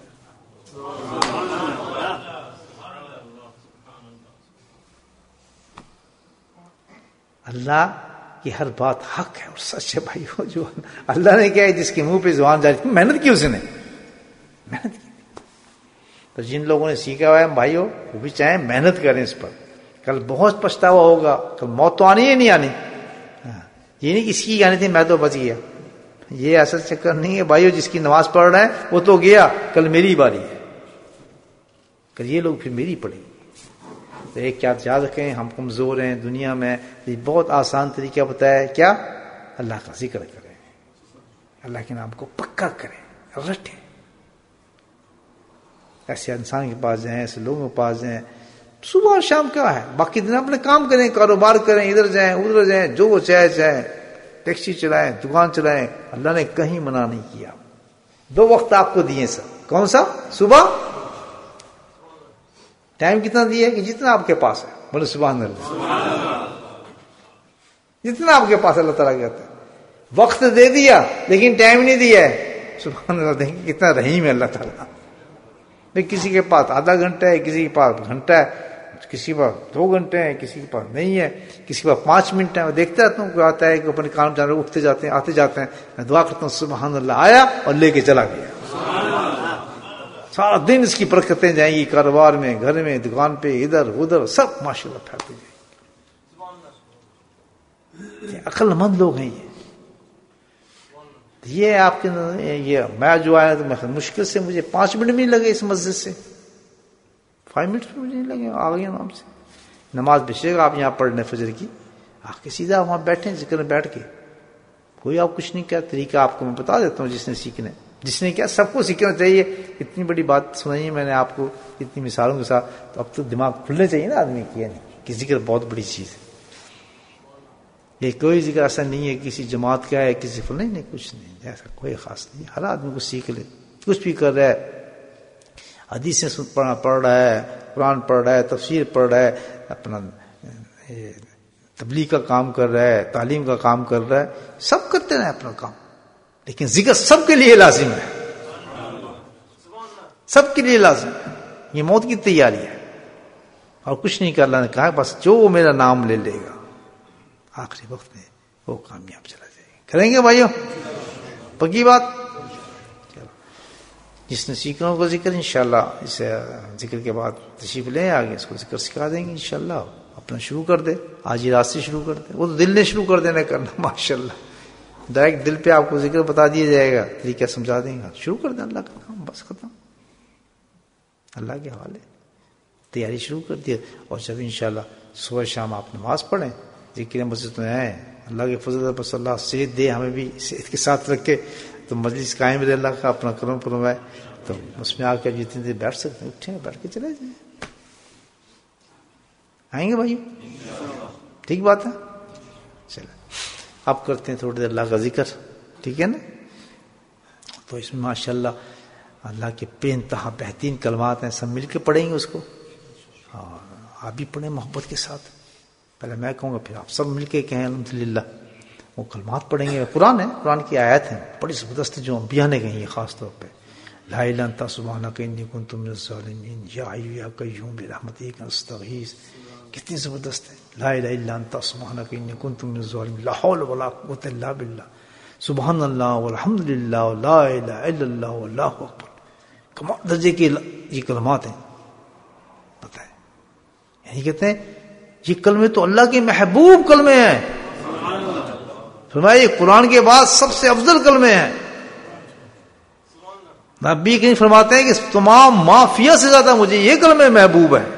اللہ کی ہر بات حق ہے اور سچ ہے بھائی. ہو جو اللہ نے کیا ہے, جس کے منہ پہ زبان جاری, محنت کی اس نے, محنت کی. تو جن لوگوں نے سیکھا ہوا ہے بھائیوں, وہ بھی چاہیں محنت کریں اس پر. کل بہت پچھتاوا ہوگا. کل موت تو آنی ہے نہیں آنی. یہ نہیں کسی کی آنی تھی میں تو بچ گیا, یہ ایسا چکر نہیں ہے بھائیوں. جس کی نماز پڑھ رہے ہیں وہ تو گیا, کل میری باری ہے. کل یہ لوگ پھر میری پڑھیں گے. تو ایک کیا یاد رکھیں, ہم کمزور ہیں دنیا میں. یہ بہت آسان طریقہ بتایا, کیا؟ اللہ کا ذکر کریں, اللہ کے نام کو پکا کریں, رٹیں. ایسے انسان کے پاس جائیں, ایسے لوگوں کے پاس جائیں. صبح اور شام کیا ہے, باقی دن اپنے کام کریں, کاروبار کریں, ادھر جائیں ادھر جائیں, جو وہ چاہے چاہیں, ٹیکسی چلائیں, دکان چلائیں. اللہ نے کہیں منع نہیں کیا. دو وقت آپ کو دیے سر. کون سا؟ صبح. ٹائم کتنا دیا کہ جتنا آپ کے پاس ہے. بولے سبحان اللہ. جتنا آپ کے پاس اللہ تعالیٰ کہتا ہے. وقت دے دیا لیکن ٹائم نہیں دیا ہے. سبحان اللہ. دیکھیں کتنا رحیم ہے اللہ تعالیٰ. کسی کے پاس آدھا گھنٹہ ہے, کسی کے پاس گھنٹہ ہے, کسی کے پاس دو گھنٹے ہیں, کسی کے پاس نہیں ہے, کسی کے پاس پانچ منٹ ہے. میں دیکھتا رہتا ہوں کوئی آتا ہے کہ اپنے کام جانے اٹھتے جاتے ہیں, آتے جاتے ہیں. میں دعا کرتا ہوں سبحان اللہ, آیا اور لے کے چلا گیا. سارا دن اس کی برکتیں جائیں گی, کاروبار میں, گھر میں, دکان پہ, ادھر ادھر, سب ماشاء اللہ پھیلتے جائیں گے. عقل مند لوگ ہیں یہ. یہ آپ کے یہ میں جو آیا تو میں مشکل سے مجھے پانچ منٹ بھی نہیں لگے اس مسجد سے. فائیو منٹس بھی مجھے نہیں لگے, آ گئے نام سے. نماز بچے گا آپ یہاں پڑھنے فجر کی, آ کے سیدھا وہاں بیٹھیں ذکر میں بیٹھ کے. کوئی آپ کچھ نہیں کیا, طریقہ آپ کو میں بتا دیتا ہوں. جس نے سیکھنا ہے, جس نے کیا, سب کو سیکھنا چاہیے. اتنی بڑی بات سنائی ہے میں نے آپ کو اتنی مثالوں کے ساتھ, تو اب تو دماغ کھلنے چاہیے نا آدمی کی, نہیں کہ ذکر بہت بڑی چیز ہے. یہ کوئی ذکر ایسا نہیں ہے کسی جماعت کا ہے, کسی فل نہیں, نہیں کچھ نہیں, ایسا کوئی خاص نہیں. ہر آدمی کو سیکھ لے. کچھ بھی کر رہا ہے, حدیثیں پڑھنا پڑھ رہا ہے, قرآن پڑھ رہا ہے, تفسیر پڑھ رہا ہے, اپنا تبلیغ کا کام کر رہا ہے، تعلیم کا کام کر رہا ہے، سب کرتے رہے اپنا کام، لیکن ذکر سب کے لیے لازم ہے، سب کے لیے لازم ہے. یہ موت کی تیاری ہے اور کچھ نہیں کر. اللہ نے کہا بس جو میرا نام لے لے گا آخری وقت میں وہ کامیاب چلا جائے گا. کریں گے بھائیوں؟ پکی بات. جس نے سیکھنا کو ذکر انشاءاللہ اس ذکر کے بعد تشریف لیں آگے، اس کو ذکر سکھا دیں گے انشاءاللہ. اپنا شروع کر دے، آج ہی رات سے شروع کر دے. وہ تو دل نے شروع کر دینا کرنا ماشاءاللہ. ڈائریکٹ دل پہ آپ کو ذکر بتا دیا جائے گا، طریقہ سمجھا دیں گا، شروع کر دیں اللہ کا کام، بس ختم. اللہ کے حوالے تیاری شروع کر دی. اور جب انشاءاللہ صبح شام آپ نماز پڑھیں، ذکر مسجد میں آئیں، اللہ کے فضل پر اللہ صحت دے، ہمیں بھی صحت کے ساتھ رکھے تو مجلس قائم رہے، اللہ کا اپنا کرم فرمائے. تو اس میں آ کے جتنی دیر بیٹھ سکتے ہیں اٹھیں، بیٹھ کے چلے جائیں. آئیں گے بھائی؟ ٹھیک بات ہے. چلیں اب کرتے ہیں تھوڑی دیر اللہ کا ذکر، ٹھیک ہے نا؟ تو اس میں ماشاءاللہ اللہ کے بے انتہا بہترین کلمات ہیں، سب مل کے پڑھیں گے اس کو. اور آپ بھی پڑھیں محبت کے ساتھ. پہلے میں کہوں گا پھر آپ سب مل کے کہیں الحمدللہ. وہ کلمات پڑھیں گے، قرآن ہے، قرآن کی آیات ہیں بڑی زبردست جو انبیاء نے کہیں، خاص طور پہ لا الہ الا انت سبحانک انی کنت من الظالمین یا حی یا قیوم برحمتک استغیث. کتنی زبردست ہے. لا الہ الا انت سبحانک انی کنت من الظالمین لا حول ولا قوۃ الا باللہ سبحان اللہ والحمد للہ لا الہ الا اللہ واللہ اکبر. کمال درجے کے یہ کلمات ہیں. پتہ ہے یعنی کہتے ہیں یہ کلمے تو اللہ کے محبوب کلمے ہیں. فرمایا یہ قرآن کے بعد سب سے افضل کلمے ہیں. نبی کریم فرماتے ہیں کہ تمام معافیہ سے زیادہ مجھے یہ کلمے محبوب ہیں.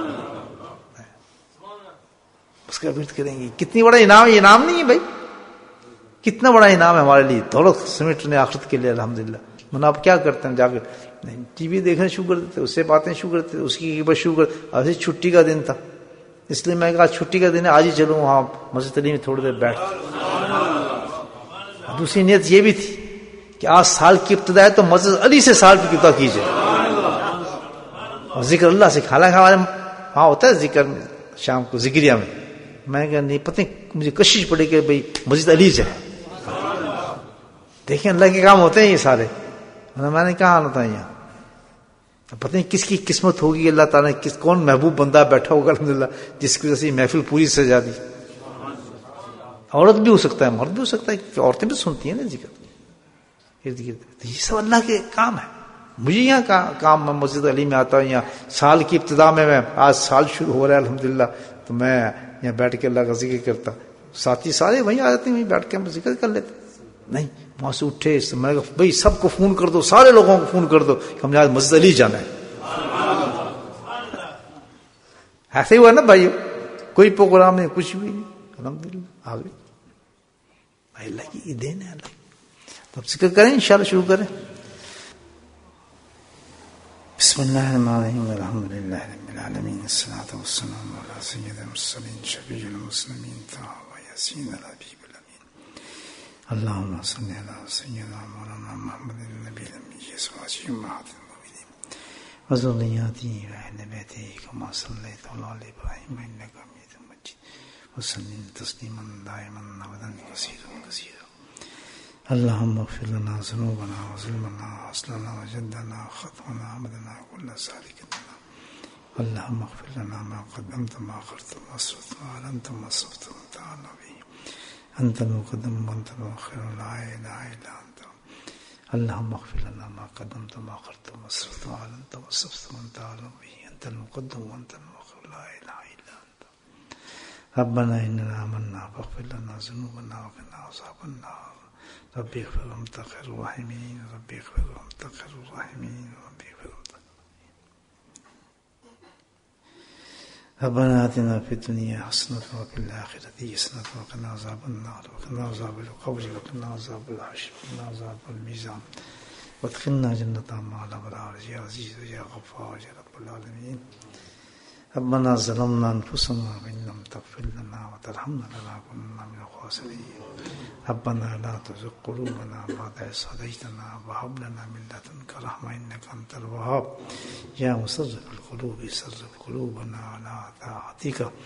اس کا ورد کریں گے. کتنی بڑا انعام، یہ انعام نہیں ہے بھائی، کتنا بڑا انعام ہے ہمارے لیے، دولت سمیٹنے آخرت کے لیے الحمدللہ. من آپ کیا کرتے ہیں، جا کے ٹی وی دیکھنا شروع کر دیتے، اس سے باتیں شروع کرتے، اس کی بس شروع کر. ایسے چھٹی کا دن تھا اس لیے میں کہا چھٹی کا دن ہے، آج ہی چلوں وہاں مسجد علی میں تھوڑی دیر بیٹھ. دوسری نیت یہ بھی تھی کہ آج سال کی ابتدا ہے تو مسجد علی سے سال کی ابتدا کیجیے اور ذکر اللہ سے. حالانکہ ہمارے وہاں ہوتا ہے ذکر شام کو ذکریہ میں، میں کہا نہیں پتہ مجھے کشش پڑے کہ بھئی مسجد علی جائے. دیکھیں اللہ کے کام ہوتے ہیں یہ سارے. میں نے کہاں آنا تھا یہاں، پتہ نہیں کس کی قسمت ہوگی، اللہ تعالیٰ نے کس کون محبوب بندہ بیٹھا ہوگا الحمدللہ جس کی وجہ سے محفل پوری سجا دی. عورت بھی ہو سکتا ہے، مرد بھی ہو سکتا ہے، کہ عورتیں بھی سنتی ہیں نا ذکر ارد گرد. یہ سب اللہ کے کام ہے. مجھے یہاں کام، میں مسجد علی میں آتا ہوں، یہاں سال کی ابتدا میں میں آج سال شروع ہو رہا ہے الحمدللہ، تو میں یہاں بیٹھ کے اللہ کا ذکر کرتا. ساتھی سارے وہیں آ جاتے ہیں، وہیں بیٹھ کے ہم ذکر کر لیتے. نہیں وہاں سے اٹھے، میں بھائی سب کو فون کر دو، سارے لوگوں کو فون کر دو کہ ہم نے آج مسجد علی جانا ہے. ایسے ہی ہوا نا بھائی، کوئی پروگرام نہیں، کچھ بھی نہیں، الحمدللہ آ گئے. بھائی اللہ کی دین ہے. اللہ تب ذکر کریں انشاءاللہ، شروع کریں. بسم اللہ الرحمن الرحیم الحمد للہ رب العالمین الصلاۃ والسلام علی سید المرسلین شفیع المسلمین طه و یاسین الحبیب الامین. اللهم صل علی سیدنا مولانا محمد النبی الامین ازواجہ امہات المؤمنین وذریاتہ واہل بیتہ کما صلیت علی ابراہیم انک حمید مجید وسلم تسلیما دائما ابدا کثیرا کثیرا. اللهم اغفر لنا ذنوبنا وظلمنا واصلنا وجدنا خطأنا عمدنا كل ذلك لنا. اللهم اغفر لنا ما قدمت ما أخرت ما أسررت ما أعلنت ما أسرفت وأنت أعلم به. أنت المقدم وأنت المؤخر لا إله إلا أنت. اللهم اغفر لنا ما قدمت ما أخرت ما أسررت ما أعلنت ما أسرفت وأنت أعلم به. أنت المقدم وأنت المؤخر لا إله إلا أنت. ربنا إننا آمنا فاغفر لنا ذنوبنا وقنا عذاب النار. ربي اغفر وأنت خير الراحمين. ربي اغفر وأنت خير الراحمين. ربي اغفر وأنت. ربنا آتنا في الدنيا حسنة وفي الآخرة حسنة وقنا عذاب النار وقنا عذاب القبر وقنا عذاب الحشر وقنا عذاب الميزان وادخلنا جنة مع الأبرار يا عزيز يا غفار يا رب العالمين. ربنا ظلمنا أنفسنا وإن لم تغفر لنا وترحمنا لنكونن من الخاسرين. ربنا لا تزغ قلوبنا بعد إذ هديتنا وهب لنا من لدنك رحمة إنك أنت الوهاب. يا مصرف القلوب صرف قلوبنا على طاعتك.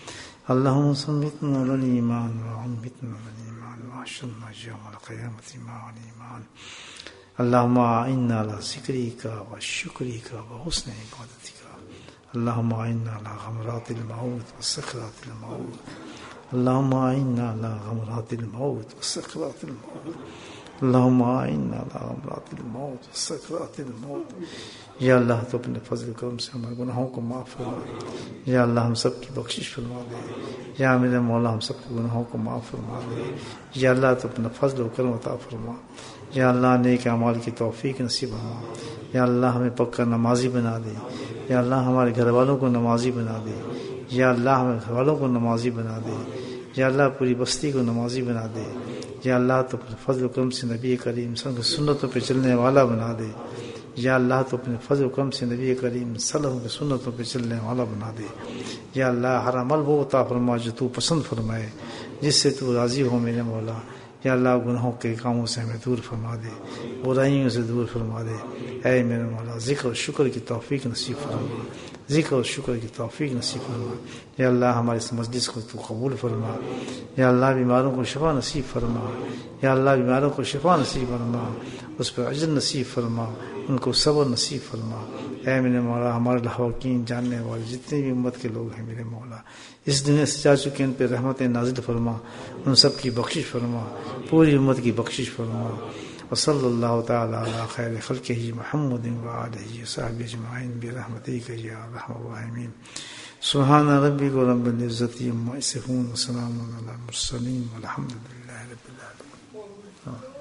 اللهم ثبتنا على الإيمان وأمتنا على الإيمان وأحشرنا يوم القيامة مع الإيمان. اللهم أعنا على ذكرك وشكرك وحسن عبادتك. اللهم أعنا على غمرات الموت وسكرات الموت. اللهم أعنا على غمرات الموت وسكرات الموت. اللهم أعنا على غمرات الموت وسكرات الموت. یا اللہ تو اپنے فضل کرم سے ہمارے گناہوں کو معاف فرما. یا اللہ ہم سب کی بخشش فرما دے. یا میرے مولا ہم سب کے گناہوں کو معاف فرما دے. یا اللہ تو اپنا فضل و کرم عطا فرما. یا اللہ نیک اعمال کی توفیق نصیب فرما. یا اللہ ہمیں پکا نمازی بنا دے. یا اللہ ہمارے گھر والوں کو نمازی بنا دے. یا اللہ ہمارے گھر والوں کو نمازی بنا دے. یا اللہ پوری بستی کو نمازی بنا دے. یا اللہ تو اپنے فضل و کرم سے نبی کریم صلی اللہ علیہ وسلم کی سنتوں پہ چلنے والا بنا دے. یا اللہ تو اپنے فضل و کرم سے نبی کریم صلی اللہ علیہ وسلم کی سنتوں پہ چلنے والا بنا دے. یا اللہ ہر عمل وہ عطا فرما جو تو پسند فرمائے، جس سے تو راضی ہو میرے مولا. یا اللہ گناہوں کے کاموں سے ہمیں دور فرما دے، برائیوں سے دور فرما دے. اے میرے مولا ذکر و شکر کی توفیق نصیب فرما. ذکر و شکر کی توفیق نصیب فرما. یا اللہ ہمارے اس مجلس کو تو قبول فرما. یا اللہ بیماروں کو شفا نصیب فرما. یا اللہ بیماروں کو شفا نصیب فرما، اس پر اجر نصیب فرما، ان کو صبر نصیب فرما. اے میرے مولا ہمارے لواقین جاننے والے جتنے بھی امت کے لوگ ہیں میرے مولا اس دنیا سے جا چکے ان پہ رحمت نازل فرما، ان سب کی بخشش فرما، پوری امت کی بخشش فرما. وصلی اللہ تعالی علی خیر خلقہ محمد وآلہ وصحبہ اجمعین برحمتک یا ارحم الراحمین. سبحان ربک رب العزۃ عما یصفون وسلام علی المرسلین والحمد للہ رب العالمین.